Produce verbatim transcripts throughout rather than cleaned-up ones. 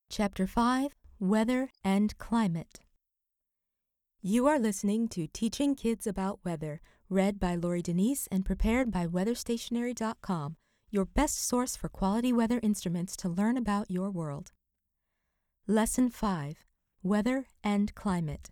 Chapter five, Weather and Climate. You are listening to Teaching Kids About Weather, read by Lori Denise and prepared by weather stationary dot com, your best source for quality weather instruments to learn about your world. Lesson five, Weather and Climate.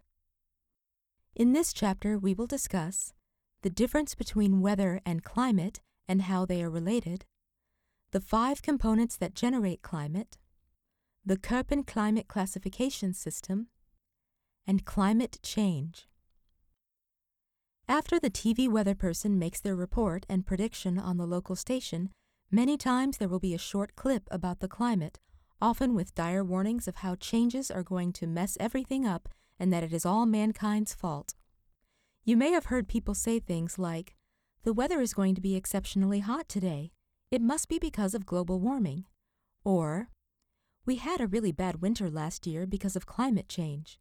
In this chapter, we will discuss the difference between weather and climate and how they are related, the five components that generate climate, the Köppen climate classification system, and climate change. After the T V weather person makes their report and prediction on the local station, many times there will be a short clip about the climate, often with dire warnings of how changes are going to mess everything up and that it is all mankind's fault. You may have heard people say things like, "The weather is going to be exceptionally hot today. It must be because of global warming." Or, "We had a really bad winter last year because of climate change."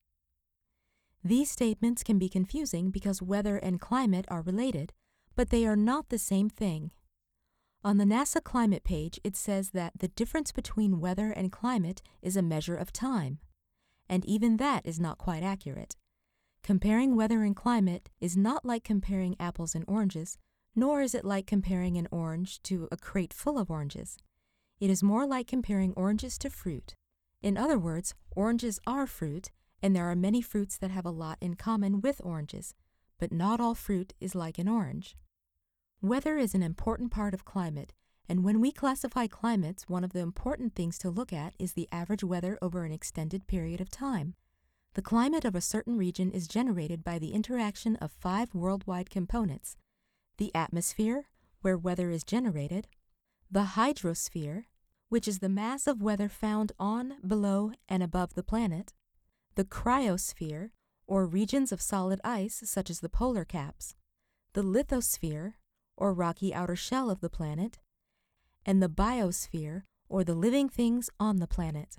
These statements can be confusing because weather and climate are related, but they are not the same thing. On the NASA climate page, it says that the difference between weather and climate is a measure of time. And even that is not quite accurate. Comparing weather and climate is not like comparing apples and oranges, nor is it like comparing an orange to a crate full of oranges. It is more like comparing oranges to fruit. In other words, oranges are fruit, and there are many fruits that have a lot in common with oranges, but not all fruit is like an orange. Weather is an important part of climate, and when we classify climates, one of the important things to look at is the average weather over an extended period of time. The climate of a certain region is generated by the interaction of five worldwide components: the atmosphere, where weather is generated; the hydrosphere, which is the mass of weather found on, below, and above the planet; the cryosphere, or regions of solid ice such as the polar caps; the lithosphere, or rocky outer shell of the planet; and the biosphere, or the living things on the planet.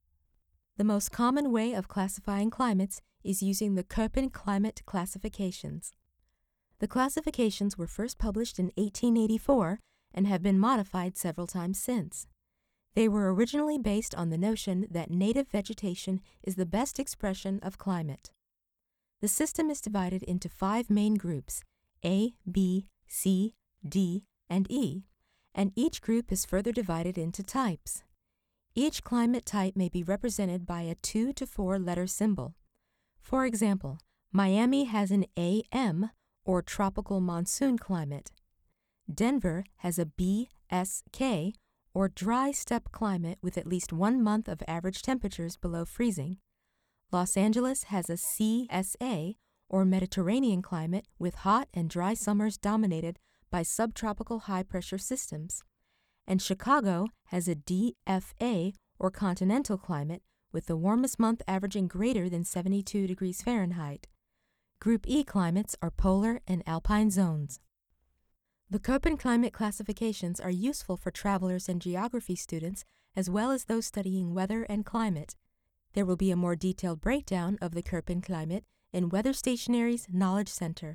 The most common way of classifying climates is using the Köppen climate classifications. The classifications were first published in eighteen eighty-four and have been modified several times since. They were originally based on the notion that native vegetation is the best expression of climate. The system is divided into five main groups, A, B, C, D, and E, and each group is further divided into types. Each climate type may be represented by a two to four letter symbol. For example, Miami has an A M, or tropical monsoon climate. Denver has a B S K, or dry steppe climate with at least one month of average temperatures below freezing. Los Angeles has a C S A, or Mediterranean climate with hot and dry summers dominated by subtropical high-pressure systems. And Chicago has a D F A, or continental climate, with the warmest month averaging greater than seventy-two degrees Fahrenheit. Group E climates are polar and alpine zones. The Köppen climate classifications are useful for travelers and geography students, as well as those studying weather and climate. There will be a more detailed breakdown of the Köppen climate in Weather Stationary's Knowledge Center.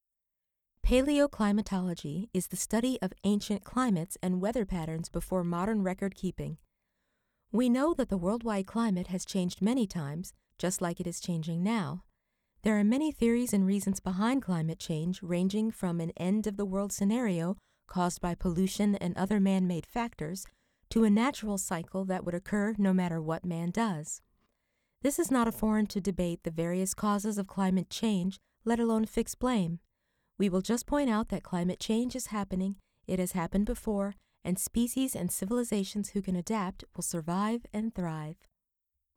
Paleoclimatology is the study of ancient climates and weather patterns before modern record keeping. We know that the worldwide climate has changed many times, just like it is changing now. There are many theories and reasons behind climate change, ranging from an end-of-the-world scenario caused by pollution and other man-made factors to a natural cycle that would occur no matter what man does. This is not a forum to debate the various causes of climate change, let alone fix blame. We will just point out that climate change is happening, it has happened before, and species and civilizations who can adapt will survive and thrive.